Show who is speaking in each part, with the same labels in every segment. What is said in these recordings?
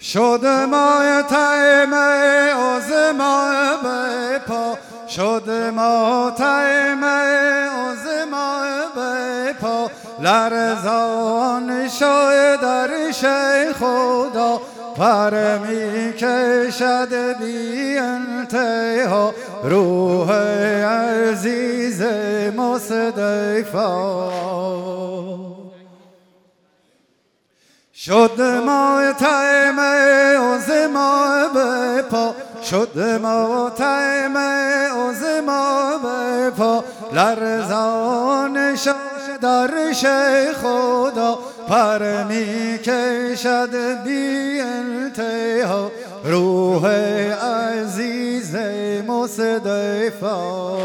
Speaker 1: شد ماتم از ما به پا، شد ماتم از ما به پا، لرزان شد درش خدا، پر می کشد بی انتها روح عزیز مصطفی. شد ماتم از ما به پا، شد ماتم از ما به پا، لرزان شد درش خدا، پر می کشد بی انتها روح عزیز مصطفی.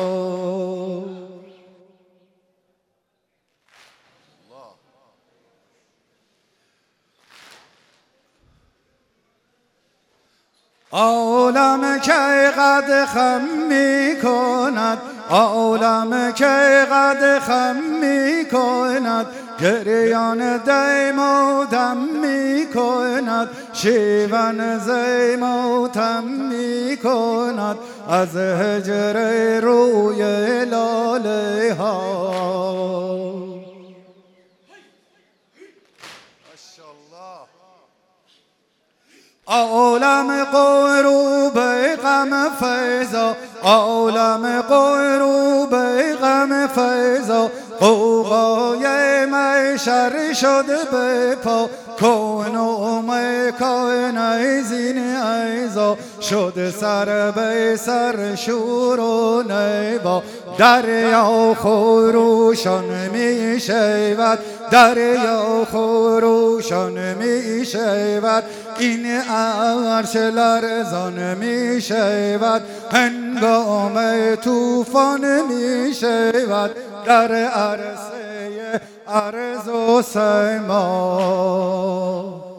Speaker 1: عالم که قد خم می کند، عالم که قد خم می کند، گریان دیم و دم می کند، شیون زیم و تم می کند، از هجر روی لاله ها. عالم غروب غم فیضا، عالم غروب غم فیضا، غوغای محشر شد به پا، کون و مکان ایزین ایزا، شد سر به سر شور و نوا، دریا خروشان می شود، دریا خروشان می شود، این عرش لرزان می شود، هنگام طوفان می شود، در عرصه ارض و سما.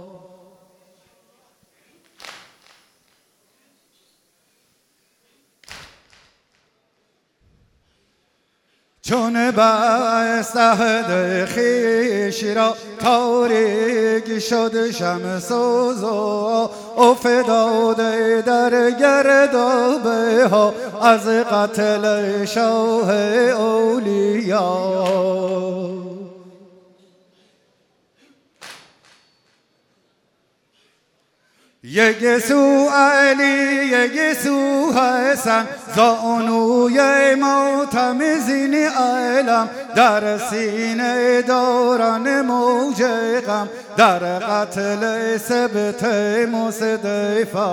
Speaker 1: چون بست عهد خویش را تاریک شد شمس و ضیا، افتاده در گردابه ها از قتل شاه اولیا. یک سو علی یک سو حسن، زانوی ماتم زین عالم، در سینه دارن موج غم، در قتل سبط مصطفی.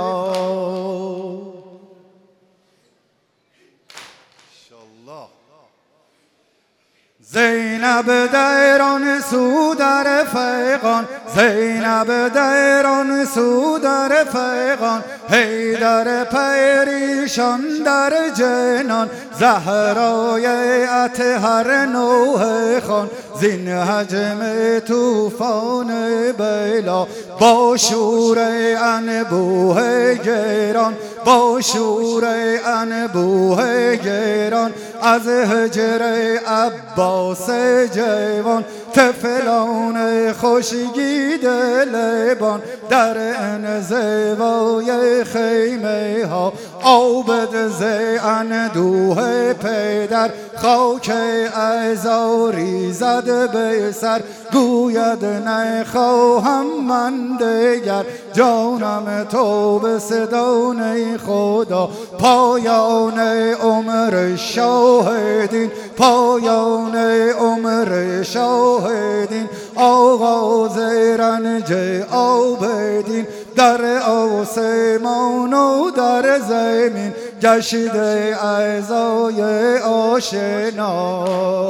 Speaker 1: زینب در آن سو در فیقان، زینب در آن سو در فیقان، حیدر پریشان در جنان، زهرای اطهر نوح خان، زین حجم طوفان بلا، با شور انبوه گران، با شور انبوه گران، از هجر عباس جوان، طفلان خوشگید لبان، در انزوای خیمه ها، عابد ز اندوه پدر، خاک عزاری زد به سر، گوید نخواهم من دگر، جانم تو به صدای خدا، پایان عمر شاهدین، پایان عمر شاهدین، آغاز رنج عابدین، در آسمان و در زمین، گشته اعضای آشنا.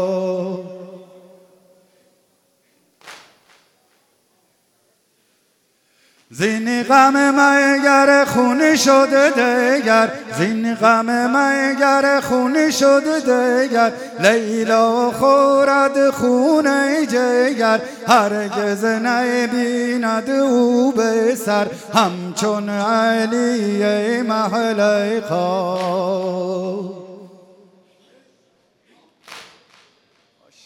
Speaker 1: زین غم مگر خون شده دگر، زین غم مگر خون شده دگر، لیلا خورد خون جگر، هرگز نبیند او به سر، همچون علی محلیقا.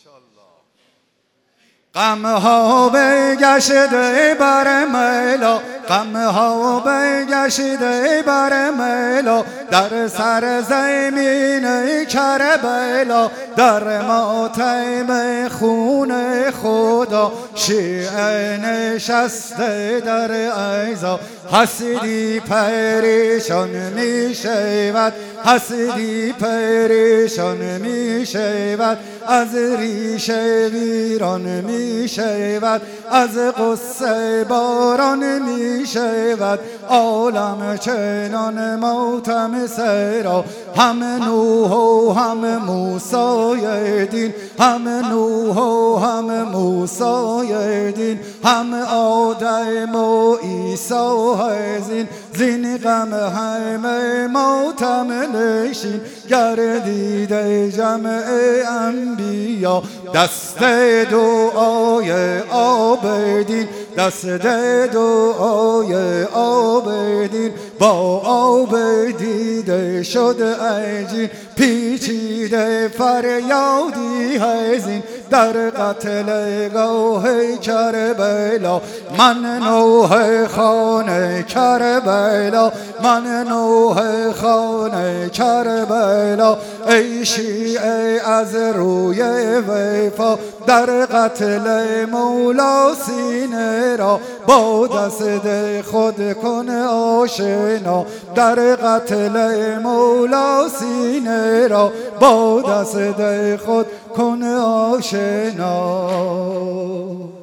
Speaker 1: غمها بگشته بر ملا، غمها بگشیده بر ملا در سر زمین کربلا در ماتم خون خدا شیعه نشسته در ایضا حسدی پریشان می شود حسدی پریشان می شود از ریشه ویران می شود از قصه باران می شود عالم چنان ماتم سرا هم نوح و هم موسی دین هم نوح و هم موسی دین هم آدم و عیسی زین زین غم همه ماتم نشین گردیده جمع انبیا دست دعای عابدین دست دعای عابدین با آب دیده شد عجین پیچیده فریادی هزین در قتل گاه کربلا من نوح خانه کربلا من نوح خانه کربلا ای شیعه از روی وفا در قتل مولا سینه را با دست خود کن آشنا در قتل مولا سینه را با دست خود کن آشنا